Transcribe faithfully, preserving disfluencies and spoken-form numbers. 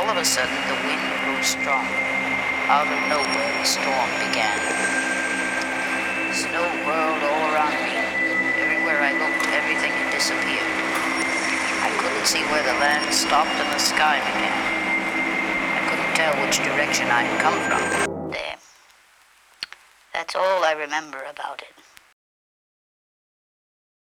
of a sudden, the wind grew strong. Out of nowhere, the storm began. Snow whirled all around me. Everywhere I looked, everything had disappeared. I couldn't see where the land stopped and the sky began. I couldn't tell which direction I had come from. There. That's all I remember about it.